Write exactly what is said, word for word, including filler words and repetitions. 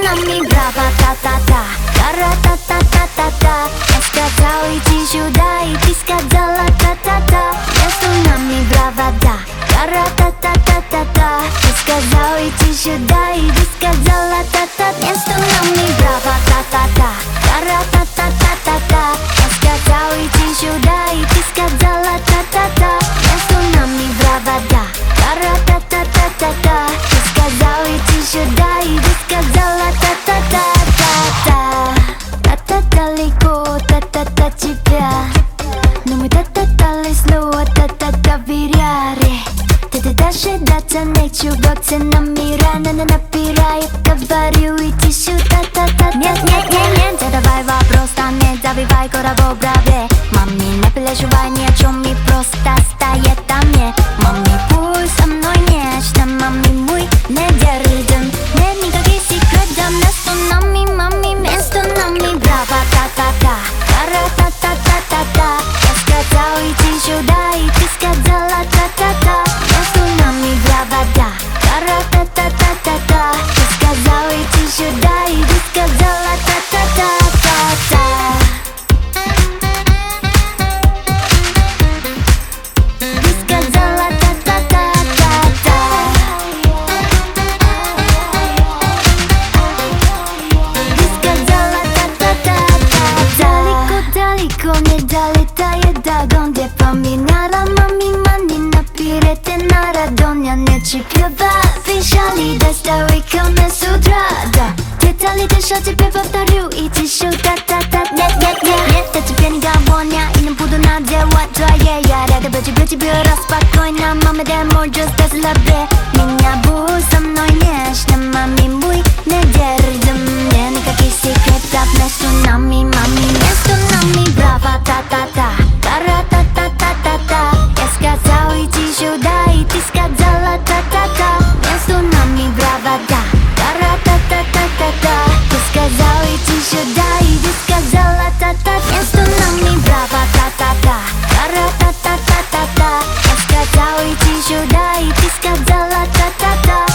нами браво, та-та-та, та-ра-та-та-та-та-та. Я сказал иди сюда, и ты сказала та-та-та. Между нами браво, да, та-ра-та-та-та-та-та. Ты сказал иди сюда, и ты сказала та-та. Между нами браво, та-та-та, та-ра-та-та-та-та-та. Я сказал иди сюда, и ты сказала та-та-та. Между нами браво, да, та-ра-та-та-та-та-та. Ты сказал иди сюда, и ты сказала та-та-та-та-та. Та-та далеко, та-та-та тебя, но мы та-та-та снова та-та-та доверяли. Ты даже даться нечего, цена мира на напирает. Говорю иди сюда, та-та-та. Нет, нет, нет, нет, задавай вопрос, а не забивай коробок в браве. Маме, не переживай ни о чем, и просто стоит там мне. Маме, пусть со мной нежно, маме, мой не держим. Нет никаких секретов, между нами, маме, между нами браво, та-та-та, та-ра-та-та-та-та-та. Я сказал иди сюда, и ты сказала та-та-та. Между нами браво, да, та-ра-та-та-та-та-та. Ты сказал иди сюда, и ты сказала та-та-та-та-та. Ты сказала та-та-та-та-та. Ты сказала та-та-та-та-та. Далеко-далеко не долетает до гон, где поминала маме мани на пирете на радоня. Не чипьева печали, доставай ко мне с утра, да. Детали дыша, тебе повторю, иди сюда, та-та. Нет, нет, нет, нет, я тебе никого не, и не буду надевать твои. Я рада бы тебе, тебе распокойно, маме, дай мой just без лобе. Меня будь со мной нежно, маме, мой не держим. Нет никаких секретов между нами, маме, между нами браво, та-та-та, та-ра-та-та-та-та-та. Я сказал иди сюда, и ты сказала та-та-та. Между нами браво, да, та-ра-та-та-та-та-та. Ты сказал иди сюда, и ты сказала та-та. Между нами браво, та-та-та, та-ра-та-та-та-та-та. Я сказал иди сюда, и ты сказала та-та-та.